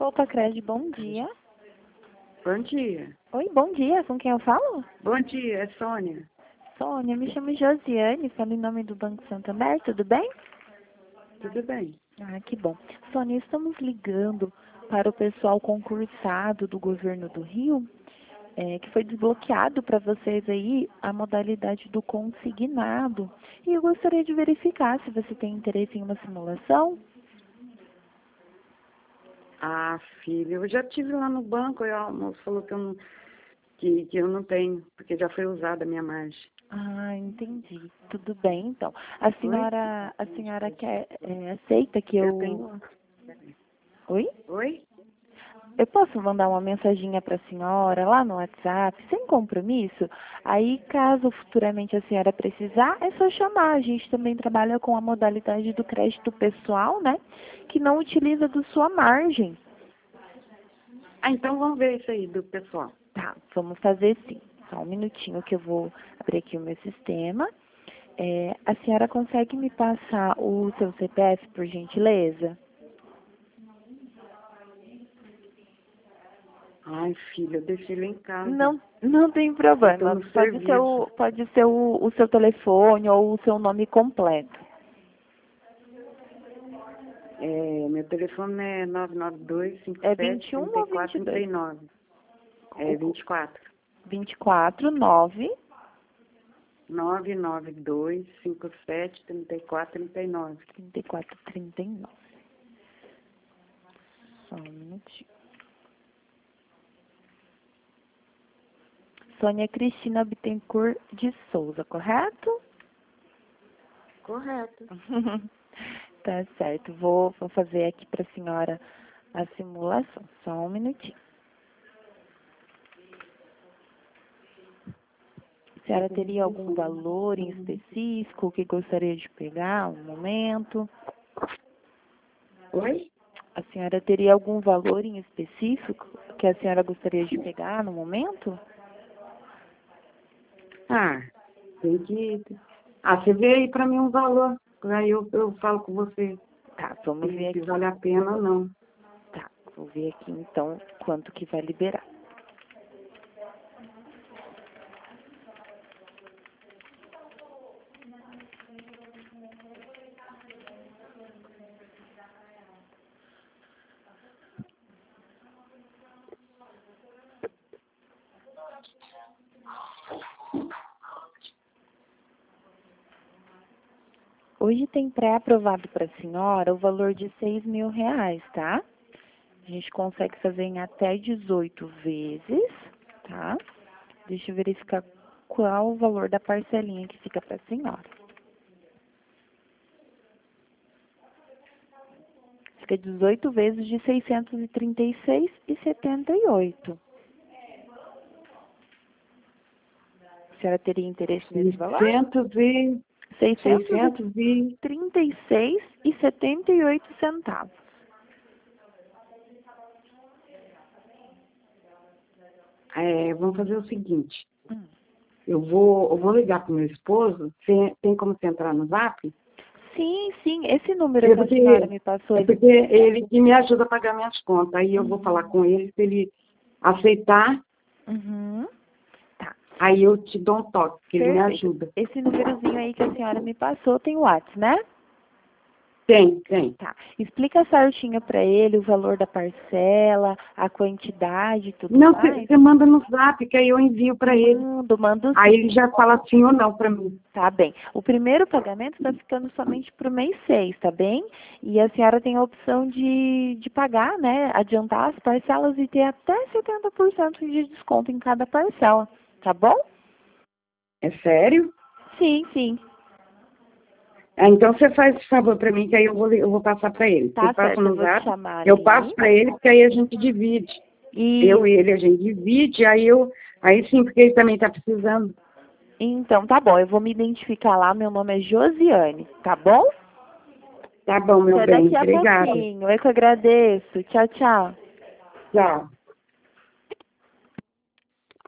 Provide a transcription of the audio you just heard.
Voltacred, bom dia. Bom dia. Oi, bom dia. Com quem eu falo? Bom dia, é Sônia. Sônia, me chamo Josiane, falo em nome do Banco Santander, tudo bem? Tudo bem? Ah, que bom. Sônia, estamos ligando para o pessoal concursado do governo do Rio, que foi desbloqueado para vocês aí a modalidade do consignado. E eu gostaria de verificar se você tem interesse em uma simulação. Ah, filha, eu já tive lá no banco e a moça falou que eu não tenho, porque já foi usada a minha margem. Ah, entendi. Tudo bem, então. A Oi? senhora quer, aceita que Eu eu... tenho. Oi? Oi? Eu posso mandar uma mensaginha para a senhora lá no WhatsApp, sem compromisso? Aí, caso futuramente a senhora precisar, é só chamar. A gente também trabalha com a modalidade do crédito pessoal, né? Que não utiliza da sua margem. Ah, então vamos ver isso aí do pessoal. Tá, vamos fazer sim. Só um minutinho que eu vou abrir aqui o meu sistema. A senhora consegue me passar o seu CPF, por gentileza? Ai, filha, eu deixei ele em casa. Não tem Eu tô problema. no Pode ser, serviço. o seu telefone ou o seu nome completo. Meu telefone é 992 É 57 21 ou 34 22? 39. É 24. 24, 9. 992 57 34 39. 34, 39. Só um minutinho. Sônia Cristina Bittencourt de Souza, correto? Correto. Tá certo. Vou fazer aqui para a senhora a simulação. Só um minutinho. A senhora teria algum valor em específico que gostaria de pegar no momento? Oi? A senhora teria algum valor em específico que a senhora gostaria de pegar no momento? Ah, tem que. Ah, você vê aí pra mim um valor. Aí eu falo com você Tá, vamos ver se aqui. vale a pena ou não. Tá, vou ver aqui então quanto que vai liberar. Hoje tem pré-aprovado para a senhora o valor de R$ 6.000, tá? A gente consegue fazer em até 18 vezes, tá? Deixa eu verificar qual o valor da parcelinha que fica para a senhora. Fica 18 vezes de 636,78. A senhora teria interesse nesse valor? 636,78 centavos. Vamos fazer o seguinte. Eu vou ligar pro meu esposo. Tem como você entrar no Zap? Sim. Esse número que a senhora me passou... Porque ele que me ajuda a pagar minhas contas. Aí eu vou falar com ele, se ele aceitar, Tá. aí eu te dou um toque, que ele me ajuda. Esse númerozinho aí que a senhora me passou tem o WhatsApp, né? Tem. Tá. Explica certinho para ele o valor da parcela, a quantidade e tudo Não, mais. você manda no Zap, que aí eu envio para ele. Mando sim. Aí ele já fala sim ou não para mim. Tá bem. O primeiro pagamento está ficando somente para o mês 6, tá bem? E a senhora tem a opção de pagar, né? Adiantar as parcelas e ter até 70% de desconto em cada parcela, tá bom? É sério? Sim. Então você faz esse favor para mim, que aí eu vou passar para ele. Tá Você passa certo, no eu vou te Zap, chamar eu ali. passo para ele, porque aí a gente divide. E Eu e ele, a gente divide, aí sim, porque ele também está precisando. então, tá bom, eu vou me identificar lá, meu nome é Josiane, tá bom? Tá bom, meu Até bem, daqui a obrigada. pouquinho, eu que agradeço. Tchau. Tchau.